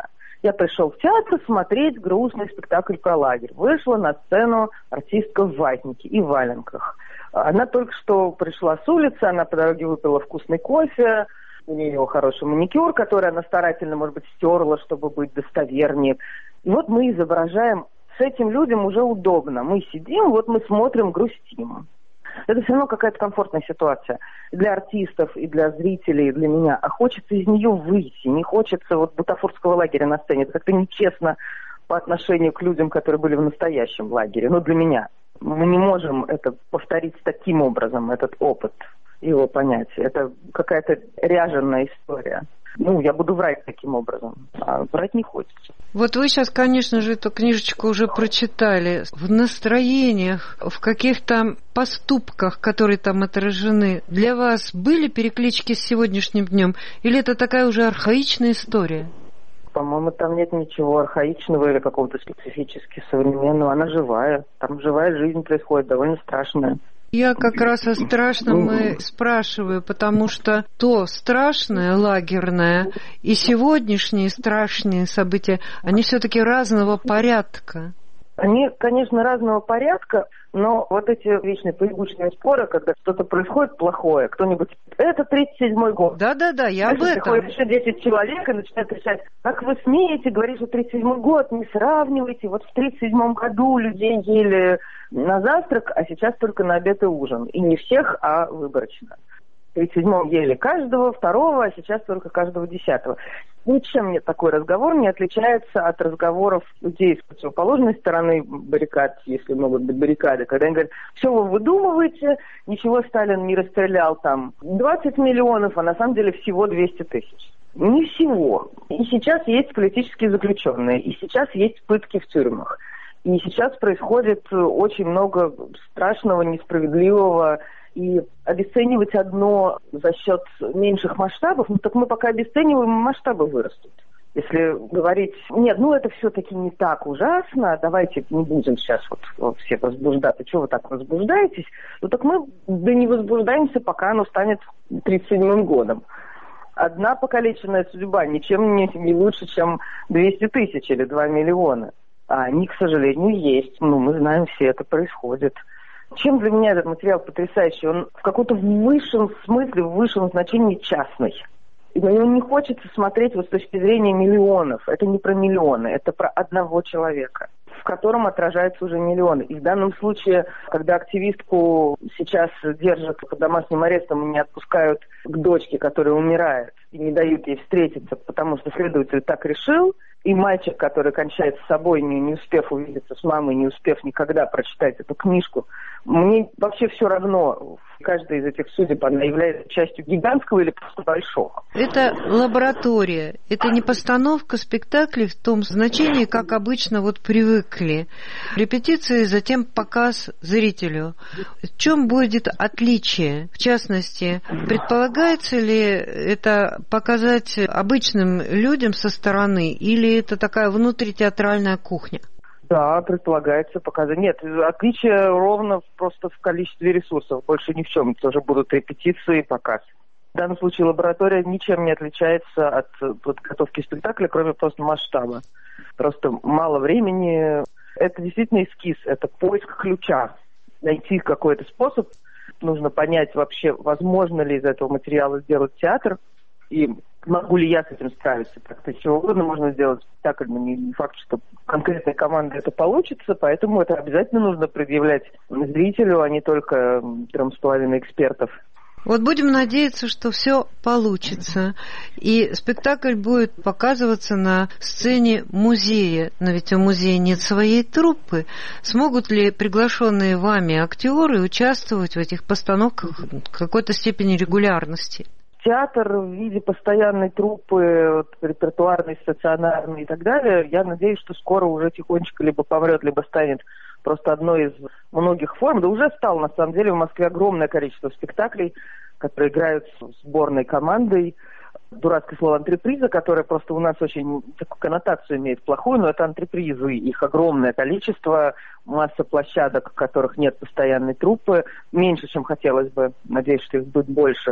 Я пришел в театр смотреть грустный спектакль про лагерь. Вышла на сцену артистка в ватнике и валенках. Она только что пришла с улицы, она по дороге выпила вкусный кофе, у нее хороший маникюр, который она старательно, может быть, стерла, чтобы быть достовернее. И вот мы изображаем, с этим людям уже удобно. Мы сидим, вот мы смотрим, грустим. Это все равно какая-то комфортная ситуация и для артистов, и для зрителей, и для меня. А хочется из нее выйти, не хочется вот бутафорского лагеря на сцене. Это как-то нечестно по отношению к людям, которые были в настоящем лагере. Ну, для меня. Мы не можем это повторить таким образом, этот опыт, его понять. Это какая-то ряженая история. Ну, я буду врать таким образом, а врать не хочется. Вот вы сейчас, конечно же, эту книжечку уже прочитали. В настроениях, в каких-то поступках, которые там отражены, для вас были переклички с сегодняшним днем? Или это такая уже архаичная история? По-моему, там нет ничего архаичного или какого-то специфически современного. Она живая. Там живая жизнь происходит, довольно страшная. Я как раз о страшном и спрашиваю, потому что то страшное, лагерное, и сегодняшние страшные события, они все-таки разного порядка. Они, конечно, разного порядка, но вот эти вечные поебучные споры, когда что-то происходит плохое, кто-нибудь... Это тридцать седьмой год. Да-да-да, я об этом. Приходит еще десять человек и начинают кричать: как вы смеете говорить, что тридцать седьмой год, не сравнивайте. Вот в тридцать седьмом году людей ели на завтрак, а сейчас только на обед и ужин. И не всех, а выборочно. В тридцать седьмом ели каждого, второго, а сейчас только каждого десятого. Ничем мне такой разговор не отличается от разговоров людей с противоположной стороны баррикад, если могут быть баррикады, когда они говорят: все вы выдумываете, ничего Сталин не расстрелял там двадцать миллионов, а на самом деле всего двести тысяч. Не всего. И сейчас есть политические заключенные, и сейчас есть пытки в тюрьмах. И сейчас происходит очень много страшного, несправедливого. И обесценивать одно за счет меньших масштабов, ну так мы пока обесцениваем, масштабы вырастут. Если говорить: нет, ну это все-таки не так ужасно, давайте не будем сейчас вот, вот все возбуждаться, чего вы так возбуждаетесь, ну так мы да не возбуждаемся, пока оно станет тридцать седьмым годом. Одна покалеченная судьба ничем не, не лучше, чем двести тысяч или два миллиона. А они, к сожалению, есть. Ну, мы знаем, все это происходит. Чем для меня этот материал потрясающий? Он в каком-то высшем смысле, в высшем значении частный. И на него не хочется смотреть вот с точки зрения миллионов. Это не про миллионы, это про одного человека, в котором отражаются уже миллионы. И в данном случае, когда активистку сейчас держат под домашним арестом и не отпускают к дочке, которая умирает, и не дают ей встретиться, потому что следователь так решил, и мальчик, который кончает с собой, не, не успев увидеться с мамой, не успев никогда прочитать эту книжку, мне вообще все равно, каждая из этих судеб, она является частью гигантского или просто большого. Это лаборатория, это не постановка спектаклей в том значении, как обычно вот привыкли. Репетиции, затем показ зрителю. В чем будет отличие? В частности, предполагается ли это показать обычным людям со стороны, или это такая внутритеатральная кухня? Да, предполагается показать. Нет, отличие ровно просто в количестве ресурсов, больше ни в чем. Тоже будут репетиции и показ. В данном случае лаборатория ничем не отличается от подготовки спектакля, кроме просто масштаба. Просто мало времени. Это действительно эскиз, это поиск ключа. Найти какой-то способ. Нужно понять вообще, возможно ли из этого материала сделать театр. И могу ли я с этим справиться? Так-то чего угодно можно сделать спектакль, но не, не факт, что конкретной командой это получится, поэтому это обязательно нужно предъявлять зрителю, а не только трем с половиной экспертов. Вот будем надеяться, что все получится. И спектакль будет показываться на сцене музея. Но ведь у музея нет своей труппы. Смогут ли приглашенные вами актеры участвовать в этих постановках в какой-то степени регулярности? Театр в виде постоянной труппы, вот, репертуарной, стационарной и так далее, я надеюсь, что скоро уже тихонечко либо помрет, либо станет просто одной из многих форм. Да уже стало, на самом деле, в Москве огромное количество спектаклей, которые играют с сборной командой. Дурацкое слово «антреприза», которое просто у нас очень такую коннотацию имеет плохую, но это антрепризы. Их огромное количество, масса площадок, в которых нет постоянной труппы, меньше, чем хотелось бы. Надеюсь, что их будет больше.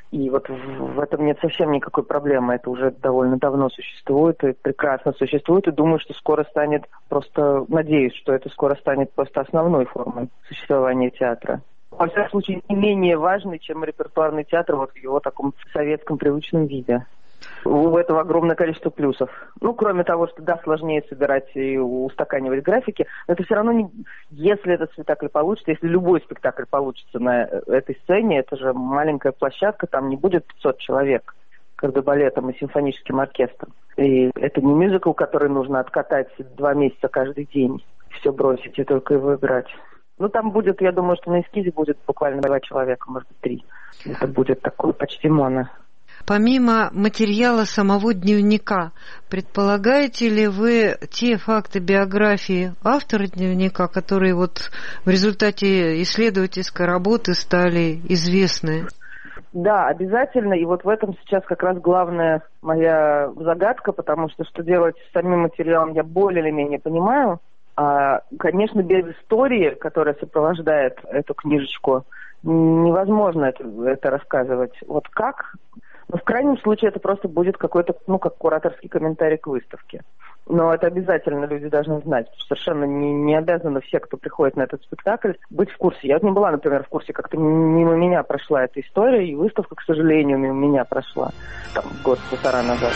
И вот в этом нет совсем никакой проблемы. Это уже довольно давно существует и прекрасно существует. И думаю, что скоро станет просто, надеюсь, что это скоро станет просто основной формой существования театра. Во всяком случае, не менее важный, чем репертуарный театр вот в его таком советском привычном виде. У этого огромное количество плюсов. Ну, кроме того, что, да, сложнее собирать и устаканивать графики, но это все равно, не, если этот спектакль получится, если любой спектакль получится на этой сцене, это же маленькая площадка, там не будет пятьсот человек, как бы балетом и симфоническим оркестром. И это не мюзикл, который нужно откатать два месяца каждый день, все бросить и только его играть. Ну, там будет, я думаю, что на эскизе будет буквально два человека, может быть, три. Это будет такой почти моно. Помимо материала самого дневника, предполагаете ли вы те факты биографии автора дневника, которые вот в результате исследовательской работы стали известны? Да, обязательно. И вот в этом сейчас как раз главная моя загадка, потому что что делать с самим материалом я более или менее понимаю. А, конечно, без истории, которая сопровождает эту книжечку, невозможно это, это рассказывать. Вот как? Но в крайнем случае это просто будет какой-то, ну, как кураторский комментарий к выставке. Но это обязательно люди должны знать. Совершенно не, не обязаны все, кто приходит на этот спектакль, быть в курсе. Я вот не была, например, в курсе, как-то мимо меня прошла эта история, и выставка, к сожалению, мимо меня прошла там год-полтора назад.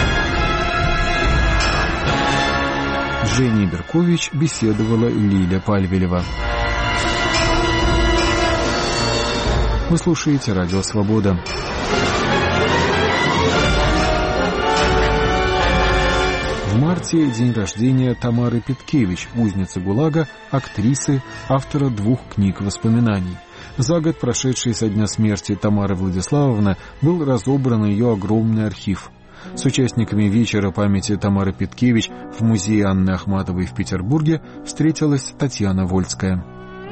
С Женей Беркович беседовала Лиля Пальвелева. Вы слушаете «Радио Свобода». В марте день рождения Тамары Петкевич, узницы ГУЛАГа, актрисы, автора двух книг воспоминаний. За год, прошедший со дня смерти Тамары Владиславовны, был разобран ее огромный архив. С участниками вечера памяти Тамары Петкевич в музее Анны Ахматовой в Петербурге встретилась Татьяна Вольская.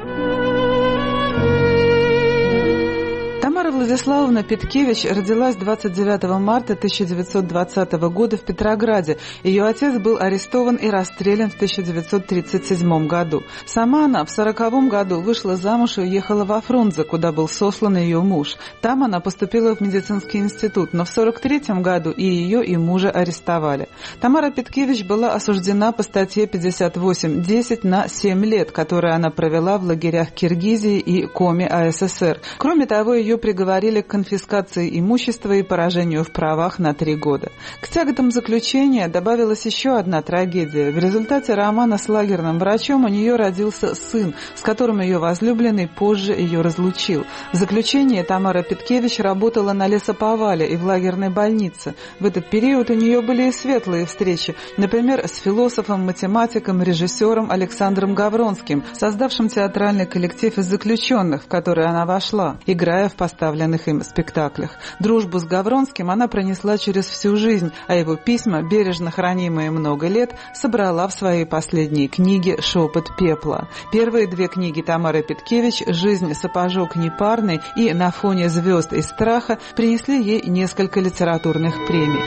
Тамара Владиславовна Петкевич родилась двадцать девятого марта тысяча девятьсот двадцатого года в Петрограде. Ее отец был арестован и расстрелян в тысяча девятьсот тридцать седьмом году. Сама она в сороковом году вышла замуж и уехала во Фрунзе, куда был сослан ее муж. Там она поступила в медицинский институт, но в сорок третьем году и ее, и мужа арестовали. Тамара Петкевич была осуждена по статье пятьдесят восемь десять на семь лет, которые она провела в лагерях Киргизии и Коми АССР. Кроме того, ее приговорили к конфискации имущества и поражению в правах на три года. К тяготам заключения добавилась еще одна трагедия. В результате романа с лагерным врачом у нее родился сын, с которым ее возлюбленный позже ее разлучил. В заключении Тамара Петкевич работала на лесоповале и в лагерной больнице. В этот период у нее были и светлые встречи, например, с философом, математиком, режиссером Александром Гавронским, создавшим театральный коллектив из заключенных, в который она вошла, играя в поставленных им спектаклях. Дружбу с Гавронским она пронесла через всю жизнь, а его письма, бережно хранимые много лет, собрала в своей последней книге «Шепот пепла». Первые две книги Тамары Петкевич «Жизнь сапожок непарный» и «На фоне звезд и страха» принесли ей несколько литературных премий.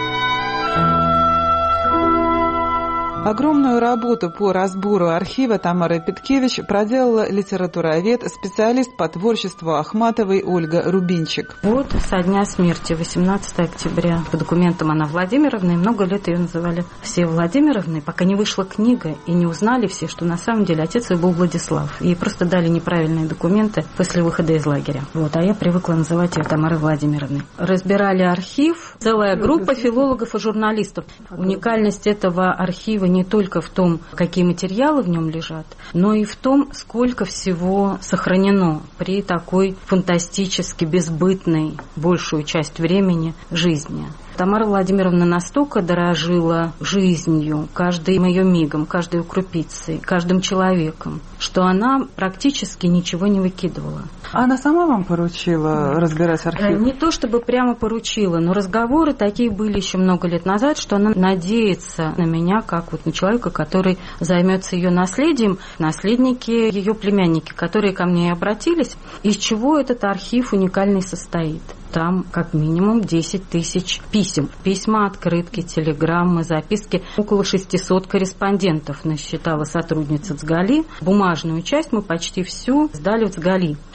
Огромную работу по разбору архива Тамары Петкевич проделала литературовед, специалист по творчеству Ахматовой Ольга Рубинчик. Вот со дня смерти, восемнадцатого октября. По документам она Владимировна, и много лет ее называли все Владимировны, пока не вышла книга, и не узнали все, что на самом деле отец ее был Владислав. Ей просто дали неправильные документы после выхода из лагеря. Вот, а я привыкла называть ее Тамарой Владимировной. Разбирали архив, целая группа филологов и журналистов. Уникальность этого архива не только в том, какие материалы в нем лежат, но и в том, сколько всего сохранено при такой фантастически безбытной большую часть времени жизни. Тамара Владимировна настолько дорожила жизнью, каждым ее мигом, каждой ее крупицей, каждым человеком, что она практически ничего не выкидывала. А она сама вам поручила разбирать архив? Не то чтобы прямо поручила, но разговоры такие были еще много лет назад, что она надеется на меня, как вот на человека, который займется ее наследием. Наследники, ее племянники, которые ко мне обратились, из чего этот архив уникальный состоит. Там как минимум десять тысяч писем. Письма, открытки, телеграммы, записки. Около шестисот корреспондентов насчитала сотрудница ЦГАЛИ. Бумажную часть мы почти всю сдали в ЦГАЛИ.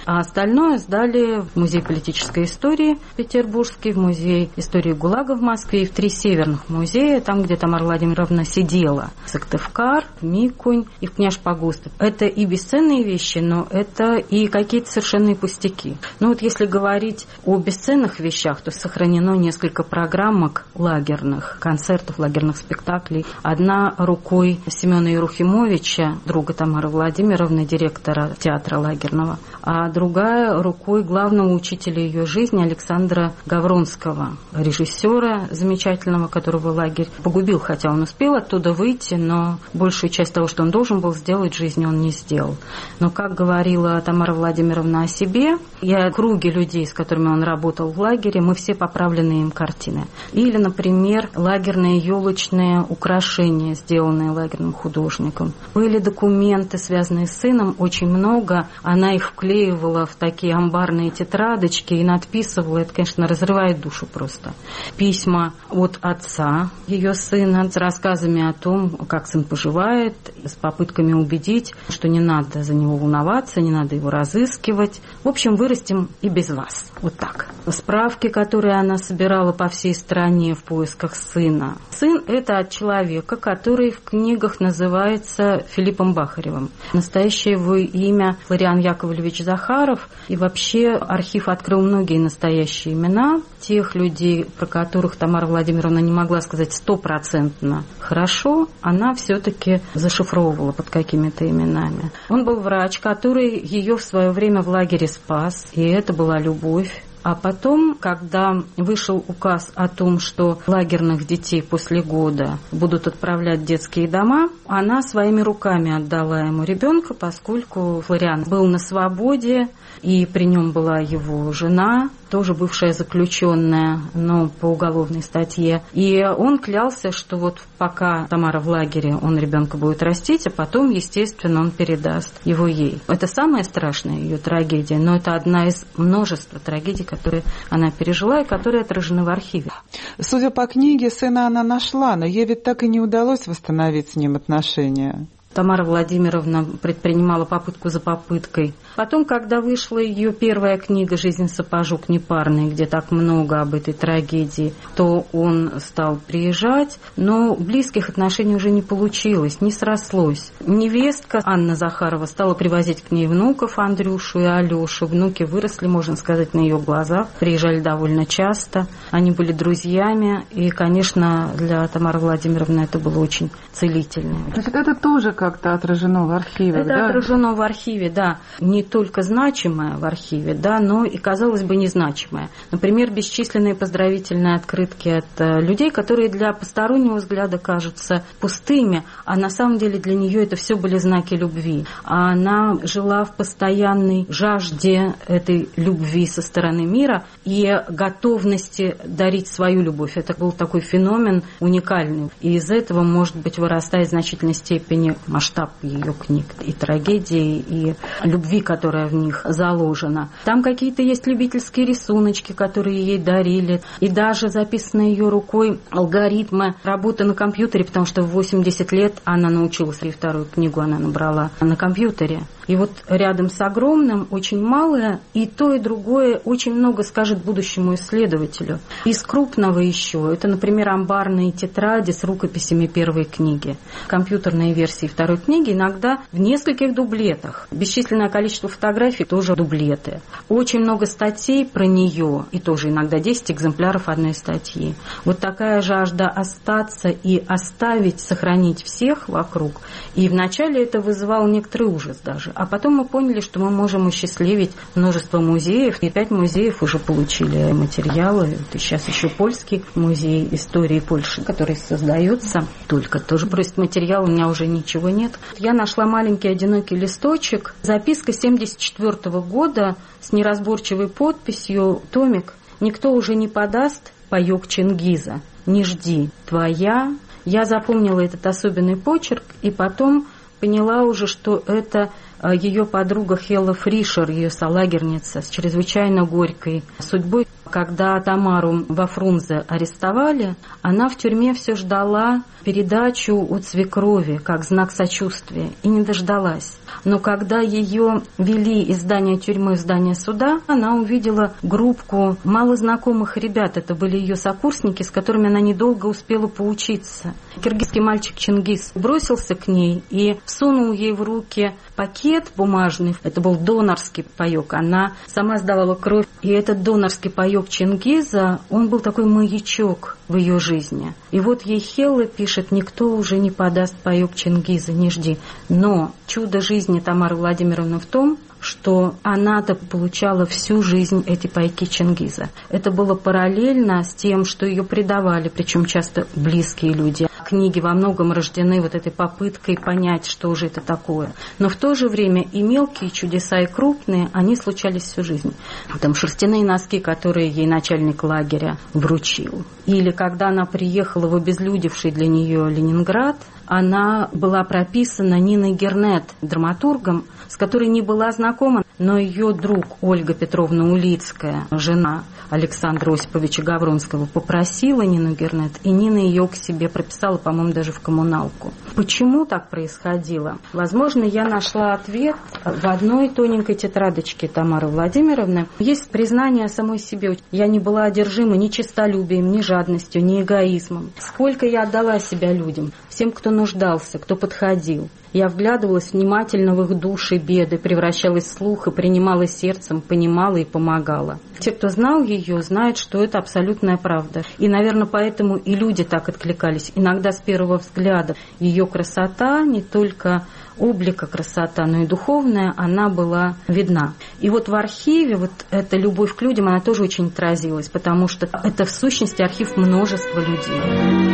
А остальное сдали в Музей политической истории петербургский, в Музей истории ГУЛАГа в Москве и в три северных музея, там, где Тамара Владимировна сидела. В Сыктывкар, в Микунь и в Княж-Погостов. Это и бесценные вещи, но это и какие-то совершенные пустяки. Ну вот если говорить о бесценных вещах, то сохранено несколько программок лагерных, концертов, лагерных спектаклей. Одна рукой Семена Ерухимовича, друга Тамары Владимировны, директора театра лагерного, а другая рукой главного учителя ее жизни Александра Гавронского, режиссера замечательного, которого лагерь погубил, хотя он успел оттуда выйти, но большую часть того, что он должен был сделать в жизни, он не сделал. Но, как говорила Тамара Владимировна о себе, и о круге людей, с которыми он работал в лагере, мы все поправленные им картины. Или, например, лагерные елочные украшения, сделанные лагерным художником. Были документы, связанные с сыном, очень много. Она их вклеивала в такие амбарные тетрадочки и надписывала. Это, конечно, разрывает душу просто. Письма от отца ее сына с рассказами о том, как сын поживает, с попытками убедить, что не надо за него волноваться, не надо его разыскивать. В общем, вырастем и без вас. Вот так. Справки, которые она собирала по всей стране в поисках сына. Сын – это от человека, который в книгах называется Филиппом Бахаревым. Настоящее его имя Флориан Яковлевич Захаров. И вообще архив открыл многие настоящие имена тех людей, про которых Тамара Владимировна не могла сказать стопроцентно хорошо, она все-таки зашифровывала под какими-то именами. Он был врач, который ее в свое время в лагере спас, и это была любовь. А потом, когда вышел указ о том, что лагерных детей после года будут отправлять в детские дома, она своими руками отдала ему ребенка, поскольку Флориан был на свободе, и при нем была его жена, тоже бывшая заключенная, но по уголовной статье. И он клялся, что вот пока Тамара в лагере, он ребенка будет растить, а потом, естественно, он передаст его ей. Это самая страшная ее трагедия, но это одна из множества трагедий, которые она пережила и которые отражены в архиве. Судя по книге, сына она нашла, но ей ведь так и не удалось восстановить с ним отношения. Тамара Владимировна предпринимала попытку за попыткой. Потом, когда вышла ее первая книга «Жизнь сапожук непарный», где так много об этой трагедии, то он стал приезжать, но близких отношений уже не получилось, не срослось. Невестка Анна Захарова стала привозить к ней внуков Андрюшу и Алешу. Внуки выросли, можно сказать, на ее глазах, приезжали довольно часто. Они были друзьями, и, конечно, для Тамары Владимировны это было очень целительно. Значит, это тоже как-то отражено в архиве, Это да? отражено в архиве, да. Не только значимое в архиве, да, но и, казалось бы, незначимое. Например, бесчисленные поздравительные открытки от людей, которые для постороннего взгляда кажутся пустыми, а на самом деле для нее это все были знаки любви. А она жила в постоянной жажде этой любви со стороны мира и готовности дарить свою любовь. Это был такой феномен уникальный. И из этого, может быть, вырастает в значительной степени масштаб ее книг и трагедии, и любви, которая в них заложена. Там какие-то есть любительские рисуночки, которые ей дарили, и даже записанные ее рукой алгоритмы работы на компьютере, потому что в восемьдесят лет она научилась, и вторую книгу она набрала на компьютере. И вот рядом с огромным очень малое, и то, и другое очень много скажет будущему исследователю. Из крупного еще, это, например, амбарные тетради с рукописями первой книги. Компьютерные версии второй книги иногда в нескольких дублетах. Бесчисленное количество фотографий тоже дублеты. Очень много статей про нее, и тоже иногда десять экземпляров одной статьи. Вот такая жажда остаться и оставить, сохранить всех вокруг. И вначале это вызывало некоторый ужас даже. А потом мы поняли, что мы можем осчастливить множество музеев. И пять музеев уже получили материалы. И сейчас еще польский музей истории Польши, который создается, только тоже просит материал, у меня уже ничего нет. Я нашла маленький одинокий листочек, записка семьдесят четвёртого года с неразборчивой подписью, томик «Никто уже не подаст, паёк Чингиза, не жди, твоя». Я запомнила этот особенный почерк и потом поняла уже, что это ее подруга Хелла Фришер, ее солагерница, с чрезвычайно горькой судьбой. Когда Тамару во Фрунзе арестовали, она в тюрьме все ждала передачу от свекрови, как знак сочувствия, и не дождалась. Но когда ее вели из здания тюрьмы в здание суда, она увидела группку малознакомых ребят. Это были ее сокурсники, с которыми она недолго успела поучиться. Киргизский мальчик Чингиз бросился к ней и всунул ей в руки пакет бумажный. Это был донорский паёк. Она сама сдавала кровь. И этот донорский паёк Чингиза, он был такой маячок в ее жизни. И вот ей Хелла пишет: никто уже не подаст паёк Чингиза, не жди. Но чудо жизни Тамары Владимировны в том, что она-то получала всю жизнь эти пайки Чингиза. Это было параллельно с тем, что ее предавали, причем часто близкие люди. Книги во многом рождены вот этой попыткой понять, что же это такое. Но в то же время и мелкие чудеса, и крупные, они случались всю жизнь. Там шерстяные носки, которые ей начальник лагеря вручил. Или когда она приехала в обезлюдевший для нее Ленинград, она была прописана Ниной Гернет, драматургом, с которой не была знакома, но ее друг Ольга Петровна Улицкая, жена Александра Осиповича Гавронского, попросила Нину Гернет, и Нина ее к себе прописала, по-моему, даже в коммуналку. Почему так происходило? Возможно, я нашла ответ в одной тоненькой тетрадочке Тамары Владимировны. Есть признание самой себе. Я не была одержима ни честолюбием, ни жадностью, ни эгоизмом. Сколько я отдала себя людям, всем, кто нуждался, кто подходил. Я вглядывалась внимательно в их души, беды, превращалась в слух и принимала сердцем, понимала и помогала. Те, кто знал ее, знают, что это абсолютная правда. И, наверное, поэтому и люди так откликались. Иногда с первого взгляда ее красота, не только облика красота, но и духовная, она была видна. И вот в архиве вот эта любовь к людям, она тоже очень отразилась, потому что это в сущности архив множества людей.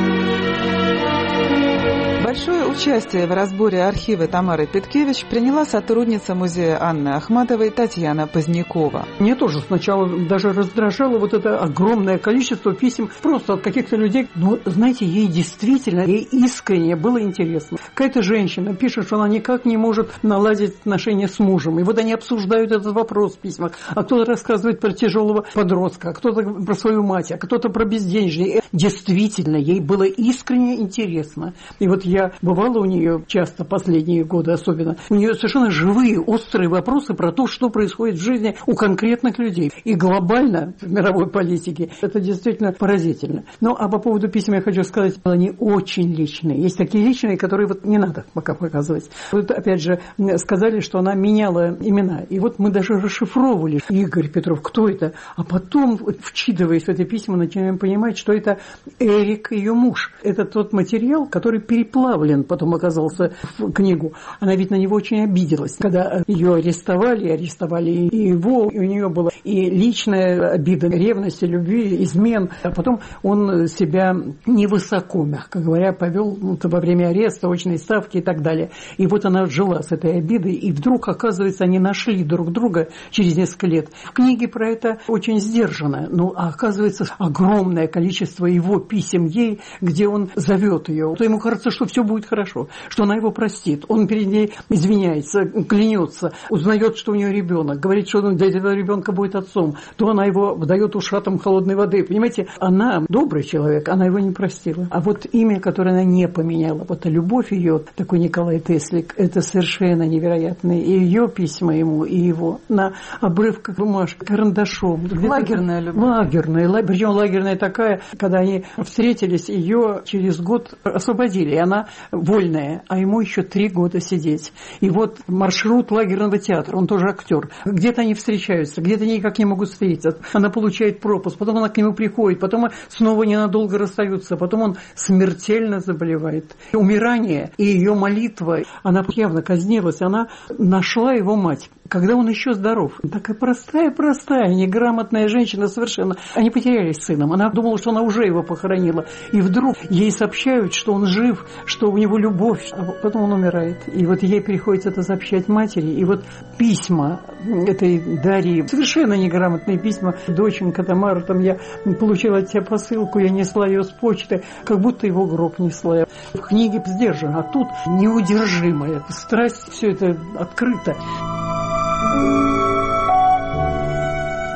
Большое участие в разборе архива Тамары Петкевич приняла сотрудница музея Анны Ахматовой Татьяна Позднякова. Мне тоже сначала даже раздражало вот это огромное количество писем просто от каких-то людей. Но, знаете, ей действительно, ей искренне было интересно. Какая-то женщина пишет, что она никак не может наладить отношения с мужем. И вот они обсуждают этот вопрос в письмах. А кто-то рассказывает про тяжелого подростка, а кто-то про свою мать, а кто-то про безденежье. Действительно, ей было искренне интересно. И вот я бывала у нее часто, последние годы особенно, у нее совершенно живые, острые вопросы про то, что происходит в жизни у конкретных людей. И глобально в мировой политике это действительно поразительно. Ну, а по поводу писем я хочу сказать, они очень личные. Есть такие личные, которые вот не надо пока показывать. Вот опять же сказали, что она меняла имена. И вот мы даже расшифровывали: Игорь Петров, кто это? А потом, вчитываясь в эти письма, начинаем понимать, что это Эрик, ее муж. Это тот материал, который переплавлен потом оказался в книгу. Она ведь на него очень обиделась. Когда ее арестовали, арестовали и его, и у нее была и личная обида, ревность, любви, измен. А потом он себя невысоко, мягко говоря, повел ну, во время ареста, очной ставки и так далее. И вот она жила с этой обидой, и вдруг, оказывается, они нашли друг друга через несколько лет. В книге про это очень сдержано. Ну, а оказывается, огромное количество его писем ей, где он зовет ее. То ему кажется, что все будет хорошо, что она его простит. Он перед ней извиняется, клянется, узнает, что у нее ребенок, говорит, что он для этого ребенка будет отцом, то она его дает ушатом холодной воды. Понимаете, она добрый человек, она его не простила. А вот имя, которое она не поменяла, вот любовь ее, такой Николай Теслик, это совершенно невероятно. И ее письма ему, и его на обрывках бумажки, карандашом. Лагерная любовь. Лагерная, причем лагерная такая, когда они встретились, ее через год освободили, и она вольная, а ему еще три года сидеть. И вот маршрут лагерного театра, он тоже актер. Где-то они встречаются, где-то они никак не могут встретиться. Она получает пропуск, потом она к нему приходит, потом снова ненадолго расстаются, потом он смертельно заболевает. И умирание и ее молитва, она явно казнилась, она нашла его мать, когда он еще здоров. Такая простая-простая, неграмотная женщина совершенно. Они потерялись с сыном. Она думала, что она уже его похоронила. И вдруг ей сообщают, что он жив, что у него любовь. А потом он умирает. И вот ей приходится это сообщать матери. И вот письма этой Дарьи, совершенно неграмотные письма. Доченька Тамара, там я получила от тебя посылку, я несла ее с почты, как будто его гроб несла. В книге сдержано, а тут неудержимая страсть, все это открыто.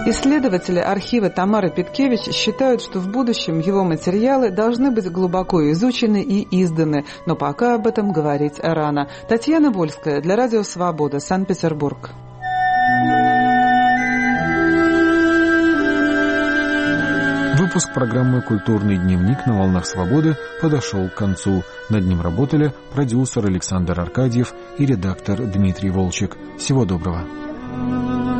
Исследователи архива Тамары Петкевич считают, что в будущем его материалы должны быть глубоко изучены и изданы, но пока об этом говорить рано. Татьяна Вольская для Радио Свобода, Санкт-Петербург. Выпуск программы «Культурный дневник» на волнах Свободы подошел к концу. Над ним работали продюсер Александр Аркадьев и редактор Дмитрий Волчек. Всего доброго.